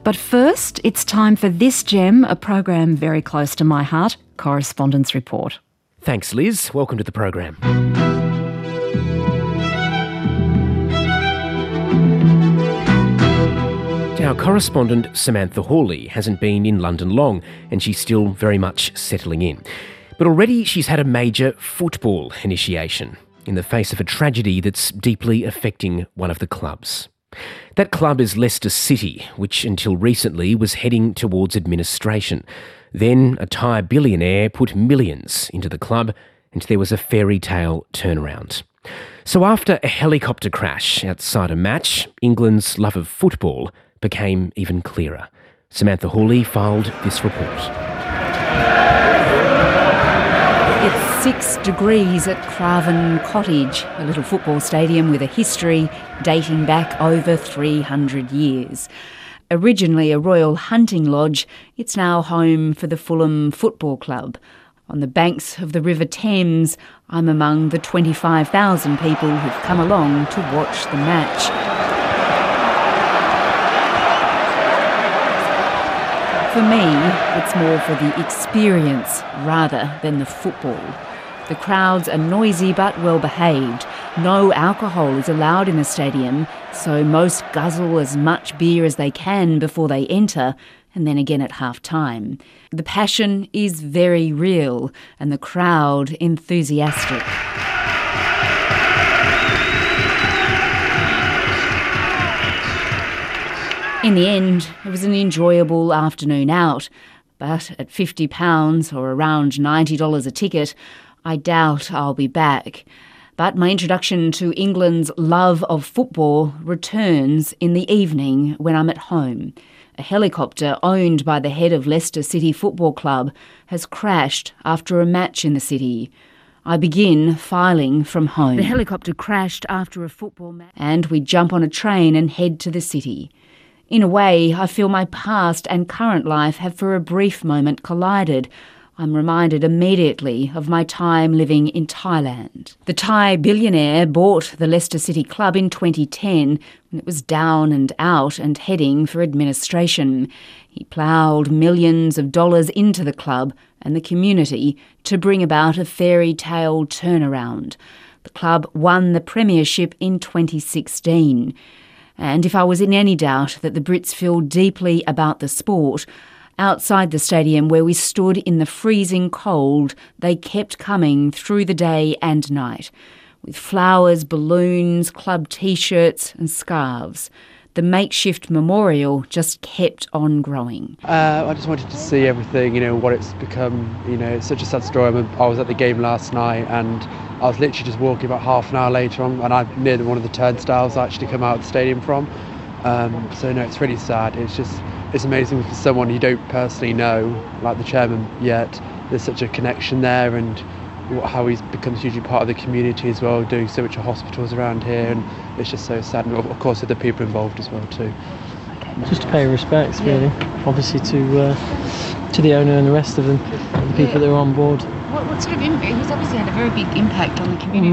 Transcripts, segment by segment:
But first, it's time for This Gem, a program very close to my heart, Correspondence Report. Thanks, Liz. Welcome to the program. Our correspondent Samantha Hawley hasn't been in London long, and she's still very much settling in. But already she's had a major football initiation in the face of a tragedy that's deeply affecting one of the clubs. That club is Leicester City, which until recently was heading towards administration. Then a Thai billionaire put millions into the club, and there was a fairy tale turnaround. So after a helicopter crash outside a match, England's love of football became even clearer. Samantha Hawley filed this report. It's 6 degrees at Craven Cottage, a little football stadium with a history dating back over 300 years. Originally a royal hunting lodge, it's now home for the Fulham Football Club. On the banks of the River Thames, I'm among the 25,000 people who've come along to watch the match. For me, it's more for the experience rather than the football. The crowds are noisy but well behaved. No alcohol is allowed in the stadium, so most guzzle as much beer as they can before they enter, and then again at half-time. The passion is very real, and the crowd enthusiastic. In the end, it was an enjoyable afternoon out, but at £50 or around $90 a ticket, I doubt I'll be back. But my introduction to England's love of football returns in the evening when I'm at home. A helicopter owned by the head of Leicester City Football Club has crashed after a match in the city. I begin filing from home. The helicopter crashed after a football match, and we jump on a train and head to the city. In a way, I feel my past and current life have for a brief moment collided. I'm reminded immediately of my time living in Thailand. The Thai billionaire bought the Leicester City Club in 2010 when it was down and out and heading for administration. He ploughed millions of dollars into the club and the community to bring about a fairy tale turnaround. The club won the premiership in 2016. And if I was in any doubt that the Brits feel deeply about the sport, outside the stadium where we stood in the freezing cold, they kept coming through the day and night, with flowers, balloons, club T-shirts and scarves. The makeshift memorial just kept on growing. I just wanted to see everything, what it's become. It's such a sad story. I was at the game last night and I was literally just walking about half an hour later on, and I'm near one of the turnstiles I actually come out of the stadium from. It's really sad. It's amazing for someone you don't personally know, like the chairman, yet there's such a connection there, and how he's become hugely part of the community as well, doing so much hospitals around here, and it's just so sad. And of course with the people involved as well too. Just to pay respects, really, obviously to the owner and the rest of them, the people that are on board. What sort of impact? He's obviously had a very big impact on the community.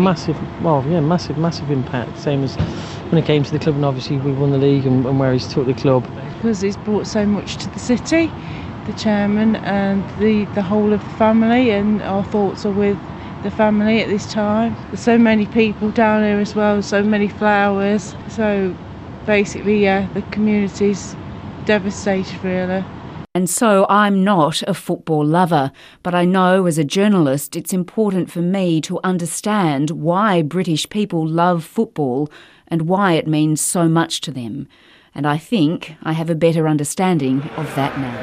Massive impact. Same as when it came to the club, and obviously we won the league and where he's took the club. Because he's brought so much to the city, the chairman and the whole of the family, and our thoughts are with the family at this time. There's so many people down here as well, so many flowers. So basically, the community's devastated really. And so I'm not a football lover, but I know as a journalist it's important for me to understand why British people love football and why it means so much to them. And I think I have a better understanding of that now.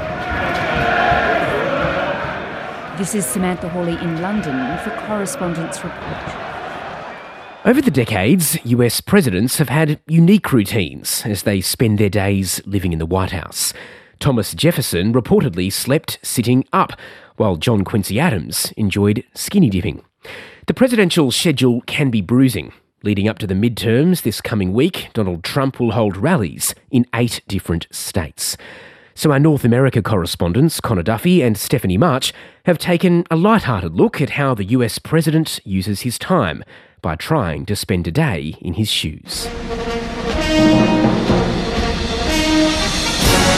This is Samantha Hawley in London for Correspondence Report. Over the decades, US presidents have had unique routines as they spend their days living in the White House. Thomas Jefferson reportedly slept sitting up, while John Quincy Adams enjoyed skinny dipping. The presidential schedule can be bruising. Leading up to the midterms this coming week, Donald Trump will hold rallies in 8 different states. So our North America correspondents, Connor Duffy and Stephanie March, have taken a light-hearted look at how the US president uses his time by trying to spend a day in his shoes.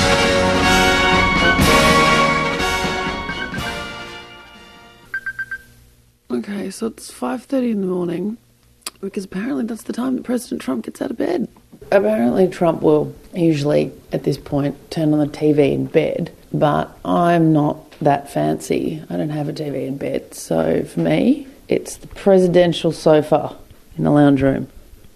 so it's 5:30 in the morning, because apparently that's the time that President Trump gets out of bed. Apparently Trump will usually, at this point, turn on the TV in bed, but I'm not that fancy. I don't have a TV in bed, so for me, it's the presidential sofa in the lounge room.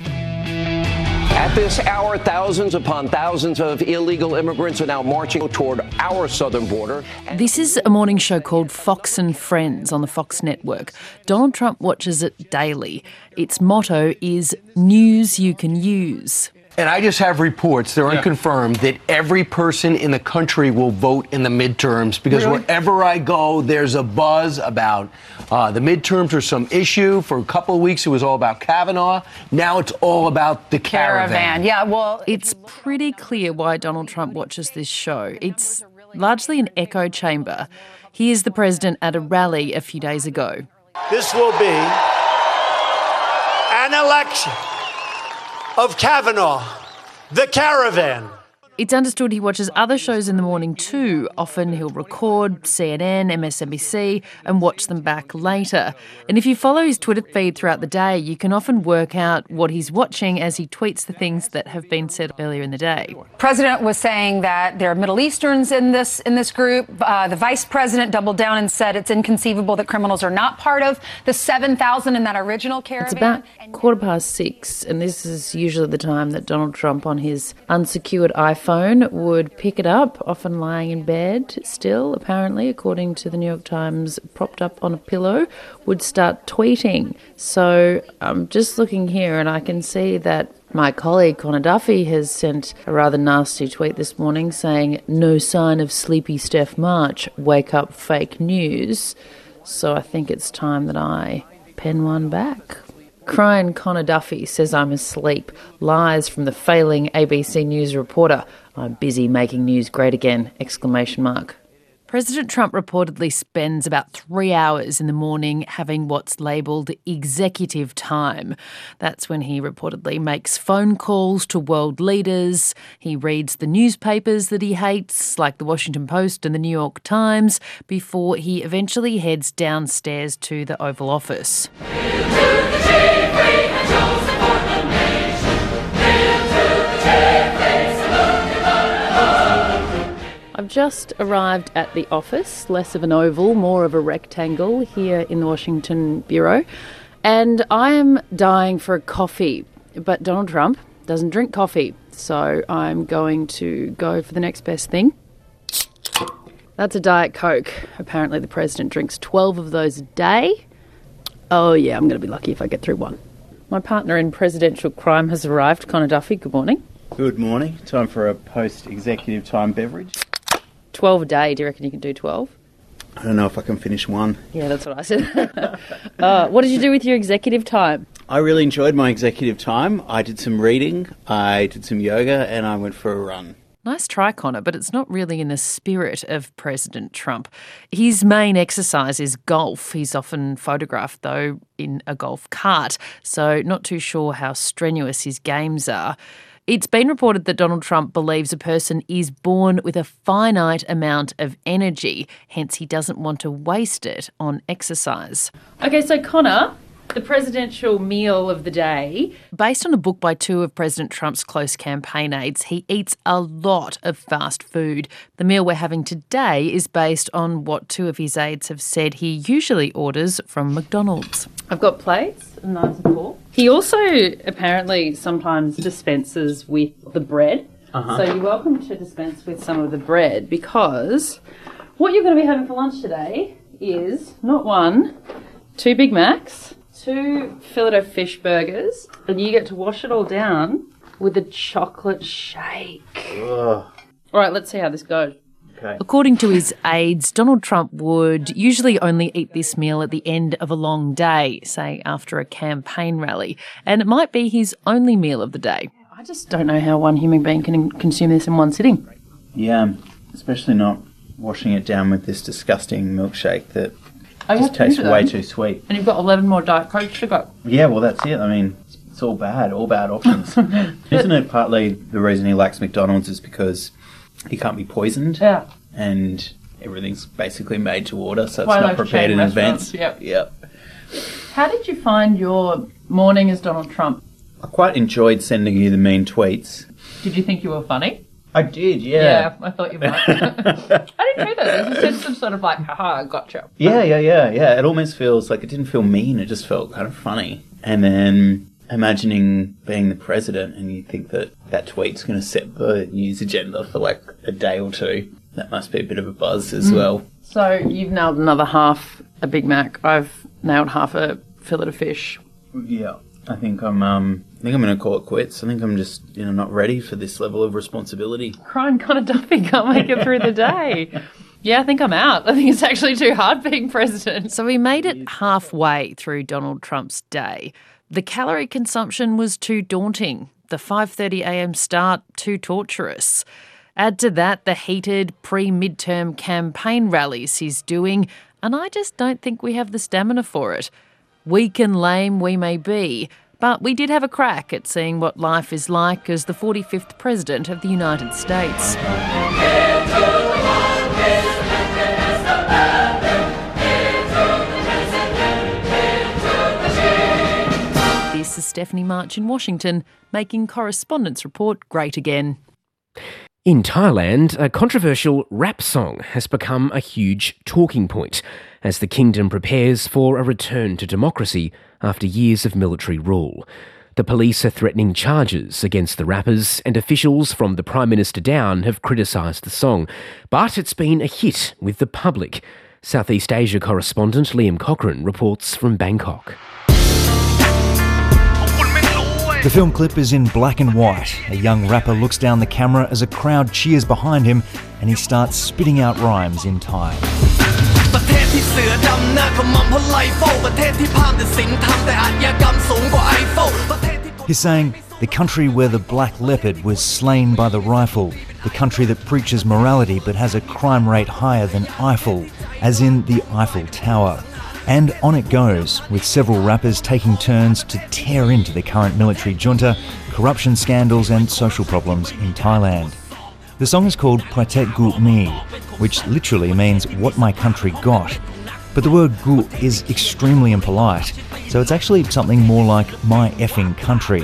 At this hour, thousands upon thousands of illegal immigrants are now marching toward our southern border. This is a morning show called Fox and Friends on the Fox network. Donald Trump watches it daily. Its motto is news you can use. And I just have reports, they're unconfirmed, that every person in the country will vote in the midterms because wherever I go, there's a buzz about the midterms or some issue. For a couple of weeks, it was all about Kavanaugh. Now it's all about the caravan. Yeah, well, it's pretty clear why Donald Trump watches this show. It's largely an echo chamber. Here's the president at a rally a few days ago. This will be an election of Kavanaugh, the caravan. It's understood he watches other shows in the morning too. Often he'll record CNN, MSNBC and watch them back later. And if you follow his Twitter feed throughout the day, you can often work out what he's watching as he tweets the things that have been said earlier in the day. President was saying that there are Middle Easterns in this group. The vice president doubled down and said it's inconceivable that criminals are not part of the 7,000 in that original caravan. It's about 6:15, and this is usually the time that Donald Trump on his unsecured iPhone would pick it up, often lying in bed still, apparently, according to the New York Times, propped up on a pillow, would start tweeting. So I'm just looking here and I can see that my colleague Connor Duffy has sent a rather nasty tweet this morning saying, "No sign of sleepy Steph March, wake up fake news." So I think it's time that I pen one back. Crying Connor Duffy says I'm asleep. Lies from the failing ABC News reporter. I'm busy making news great again! ! President Trump reportedly spends about 3 hours in the morning having what's labelled executive time. That's when he reportedly makes phone calls to world leaders. He reads the newspapers that he hates, like the Washington Post and the New York Times, before he eventually heads downstairs to the Oval Office. I've just arrived at the office, less of an oval, more of a rectangle here in the Washington Bureau, and I am dying for a coffee, but Donald Trump doesn't drink coffee, so I'm going to go for the next best thing. That's a Diet Coke. Apparently the president drinks 12 of those a day. Oh yeah, I'm going to be lucky if I get through one. My partner in presidential crime has arrived. Connor Duffy, good morning. Good morning. Time for a post-executive time beverage. 12 a day, do you reckon you can do 12? I don't know if I can finish one. Yeah, that's what I said. What did you do with your executive time? I really enjoyed my executive time. I did some reading, I did some yoga, and I went for a run. Nice try, Connor, but it's not really in the spirit of President Trump. His main exercise is golf. He's often photographed, though, in a golf cart, so not too sure how strenuous his games are. It's been reported that Donald Trump believes a person is born with a finite amount of energy, hence he doesn't want to waste it on exercise. Okay, so Connor, the presidential meal of the day. Based on a book by two of President Trump's close campaign aides, he eats a lot of fast food. The meal we're having today is based on what two of his aides have said he usually orders from McDonald's. I've got plates, a knife and fork. He also apparently sometimes dispenses with the bread. So you're welcome to dispense with some of the bread, because what you're going to be having for lunch today is not one, 2 Big Macs, 2 filet-o-fish burgers, and you get to wash it all down with a chocolate shake. Ugh. All right, let's see how this goes. Okay. According to his aides, Donald Trump would usually only eat this meal at the end of a long day, say after a campaign rally, and it might be his only meal of the day. I just don't know how one human being can consume this in one sitting. Yeah, especially not washing it down with this disgusting milkshake that just tastes way too sweet. And you've got 11 more Diet Coke to go. Yeah, well, that's it. I mean, it's all bad options. Isn't it partly the reason he likes McDonald's is because he can't be poisoned? Yeah. And everything's basically made to order, so it's not prepared in advance. Yep. How did you find your morning as Donald Trump? I quite enjoyed sending you the mean tweets. Did you think you were funny? I did, yeah. Yeah, I thought you might. I didn't know that. There's a sense of sort of like, haha, gotcha. Yeah. It almost feels like it didn't feel mean. It just felt kind of funny. And then imagining being the president and you think that tweet's going to set the news agenda for like a day or two. That must be a bit of a buzz as well. So you've nailed another half a Big Mac. I've nailed half a fillet of fish. Yeah. I think I'm going to call it quits. I think I'm just, not ready for this level of responsibility. Crying kind of Duffy can't make it through the day. Yeah, I think I'm out. I think it's actually too hard being president. So we made it halfway through Donald Trump's day. The calorie consumption was too daunting. The 5:30 a.m. start too torturous. Add to that the heated pre-midterm campaign rallies he's doing, and I just don't think we have the stamina for it. Weak and lame we may be, but we did have a crack at seeing what life is like as the 45th President of the United States. This is Stephanie March in Washington, making Correspondents Report great again. In Thailand, a controversial rap song has become a huge talking point as the kingdom prepares for a return to democracy after years of military rule. The police are threatening charges against the rappers, and officials from the Prime Minister down have criticised the song. But it's been a hit with the public. Southeast Asia correspondent Liam Cochrane reports from Bangkok. The film clip is in black and white. A young rapper looks down the camera as a crowd cheers behind him and he starts spitting out rhymes in Thai. He's saying, the country where the black leopard was slain by the rifle, the country that preaches morality but has a crime rate higher than Eiffel, as in the Eiffel Tower. And on it goes, with several rappers taking turns to tear into the current military junta, corruption scandals and social problems in Thailand. The song is called Pratet Gu Mi, which literally means what my country got. But the word gu is extremely impolite, so it's actually something more like my effing country.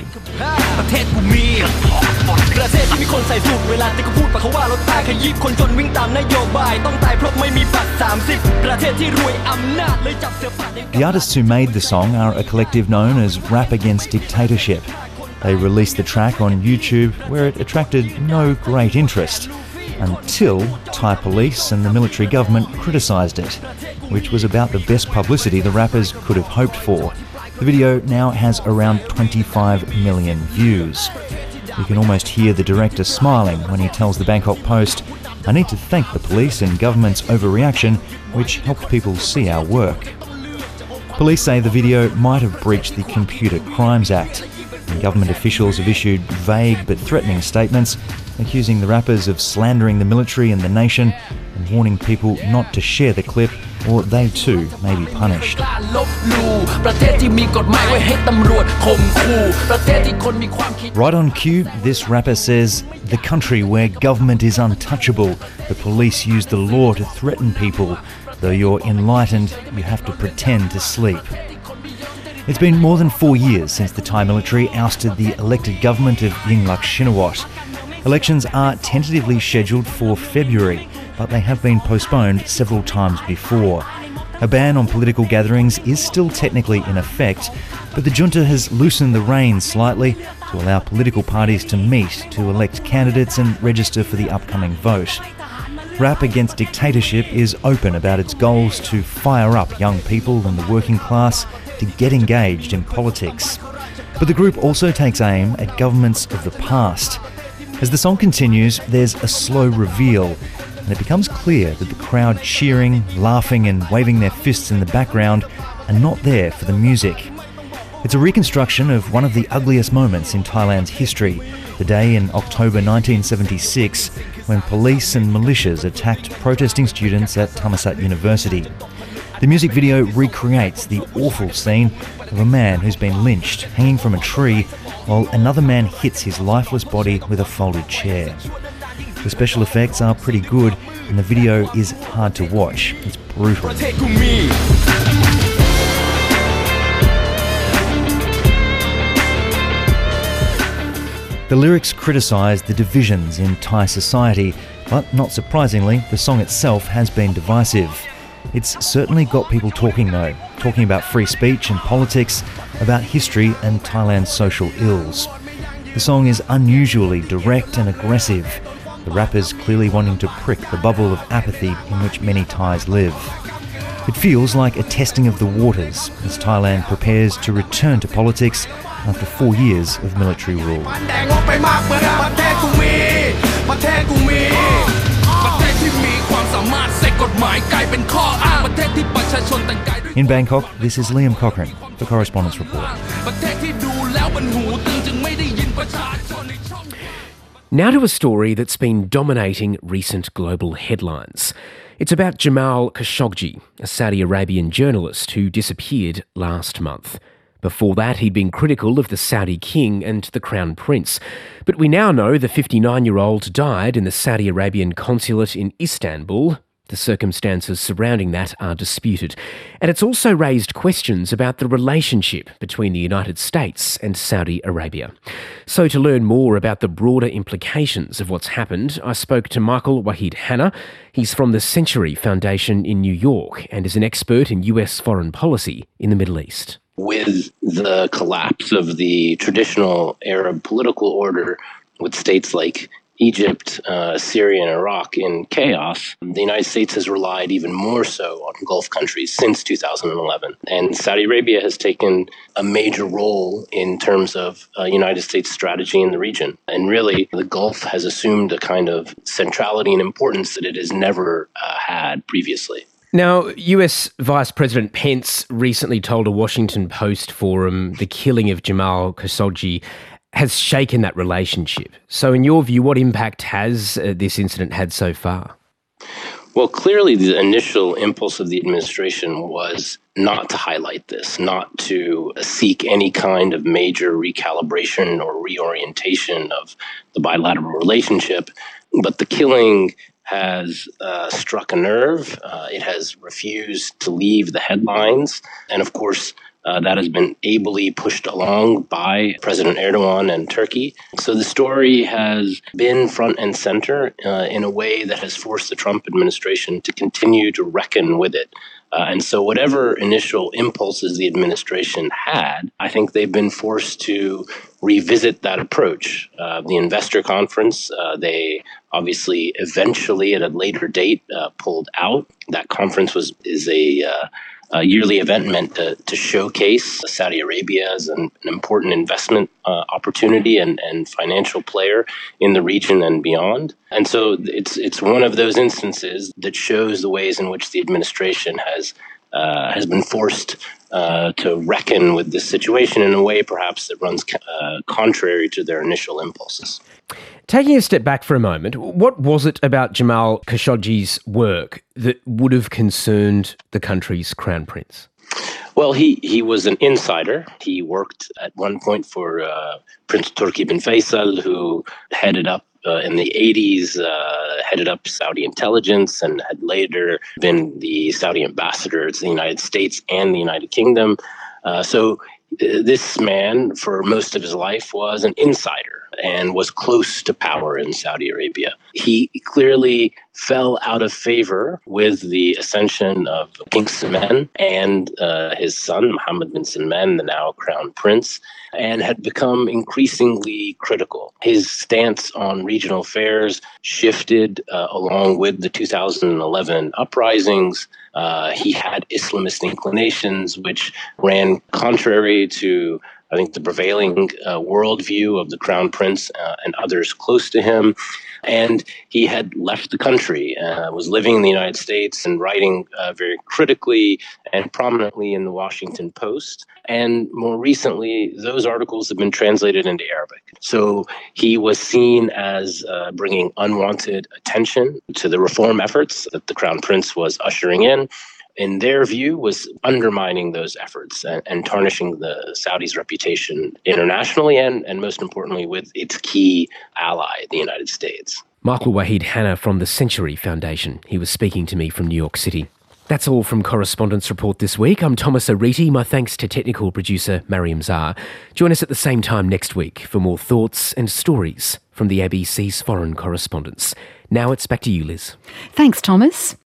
The artists who made the song are a collective known as Rap Against Dictatorship. They released the track on YouTube, where it attracted no great interest, until Thai police and the military government criticised it, which was about the best publicity the rappers could have hoped for. The video now has around 25 million views. You can almost hear the director smiling when he tells the Bangkok Post, "I need to thank the police and government's overreaction, which helped people see our work." Police say the video might have breached the Computer Crimes Act, and government officials have issued vague but threatening statements accusing the rappers of slandering the military and the nation and warning people not to share the clip or they too may be punished. Right on cue, this rapper says, "The country where government is untouchable, the police use the law to threaten people. Though you're enlightened, you have to pretend to sleep." It's been more than 4 years since the Thai military ousted the elected government of Yingluck Shinawatra. Elections are tentatively scheduled for February, but they have been postponed several times before. A ban on political gatherings is still technically in effect, but the junta has loosened the reins slightly to allow political parties to meet to elect candidates and register for the upcoming vote. Rap Against Dictatorship is open about its goals to fire up young people and the working class to get engaged in politics. But the group also takes aim at governments of the past. As the song continues, there's a slow reveal, and it becomes clear that the crowd cheering, laughing and waving their fists in the background are not there for the music. It's a reconstruction of one of the ugliest moments in Thailand's history, the day in October 1976 when police and militias attacked protesting students at Thammasat University. The music video recreates the awful scene of a man who's been lynched hanging from a tree while another man hits his lifeless body with a folded chair. The special effects are pretty good and the video is hard to watch. It's brutal. The lyrics criticise the divisions in Thai society, but not surprisingly, the song itself has been divisive. It's certainly got people talking though, talking about free speech and politics, about history and Thailand's social ills. The song is unusually direct and aggressive, the rappers clearly wanting to prick the bubble of apathy in which many Thais live. It feels like a testing of the waters as Thailand prepares to return to politics after 4 years of military rule. In Bangkok, this is Liam Cochrane for Correspondents Report. Now to a story that's been dominating recent global headlines. It's about Jamal Khashoggi, a Saudi Arabian journalist who disappeared last month. Before that, he'd been critical of the Saudi king and the Crown Prince. But we now know the 59-year-old died in the Saudi Arabian consulate in Istanbul. The circumstances surrounding that are disputed. And it's also raised questions about the relationship between the United States and Saudi Arabia. So to learn more about the broader implications of what's happened, I spoke to Michael Wahid Hanna. He's from the Century Foundation in New York and is an expert in US foreign policy in the Middle East. With the collapse of the traditional Arab political order, with states like Egypt, Syria, and Iraq in chaos, the United States has relied even more so on Gulf countries since 2011. And Saudi Arabia has taken a major role in terms of United States strategy in the region. And really, the Gulf has assumed a kind of centrality and importance that it has never had previously. Now, US Vice President Pence recently told a Washington Post forum the killing of Jamal Khashoggi has shaken that relationship. So in your view, what impact has this incident had so far? Well, clearly the initial impulse of the administration was not to highlight this, not to seek any kind of major recalibration or reorientation of the bilateral relationship. But the killing has struck a nerve. It has refused to leave the headlines. And of course, that has been ably pushed along by President Erdogan and Turkey. So the story has been front and center in a way that has forced the Trump administration to continue to reckon with it. And so whatever initial impulses the administration had, I think they've been forced to revisit that approach. The investor conference, they obviously eventually at a later date pulled out. That conference is a yearly event meant to showcase Saudi Arabia as an important investment opportunity and financial player in the region and beyond. And so it's one of those instances that shows the ways in which the administration has been forced to reckon with this situation in a way perhaps that runs contrary to their initial impulses. Taking a step back for a moment, what was it about Jamal Khashoggi's work that would have concerned the country's crown prince? Well, he was an insider. He worked at one point for Prince Turki bin Faisal, who headed up in the 80s, headed up Saudi intelligence and had later been the Saudi ambassador to the United States and the United Kingdom. So this man, for most of his life, was an insider and was close to power in Saudi Arabia. He clearly fell out of favor with the ascension of King Salman and his son, Mohammed bin Salman, the now crown prince, and had become increasingly critical. His stance on regional affairs shifted along with the 2011 uprisings. He had Islamist inclinations, which ran contrary to, I think, the prevailing worldview of the crown prince and others close to him. And he had left the country, was living in the United States and writing very critically and prominently in the Washington Post. And more recently, those articles have been translated into Arabic. So he was seen as bringing unwanted attention to the reform efforts that the crown prince was ushering in their view, was undermining those efforts and tarnishing the Saudis' reputation internationally and most importantly, with its key ally, the United States. Michael Wahid Hanna from the Century Foundation. He was speaking to me from New York City. That's all from Correspondence Report this week. I'm Thomas Ariti. My thanks to technical producer Mariam Zar. Join us at the same time next week for more thoughts and stories from the ABC's foreign correspondents. Now it's back to you, Liz. Thanks, Thomas.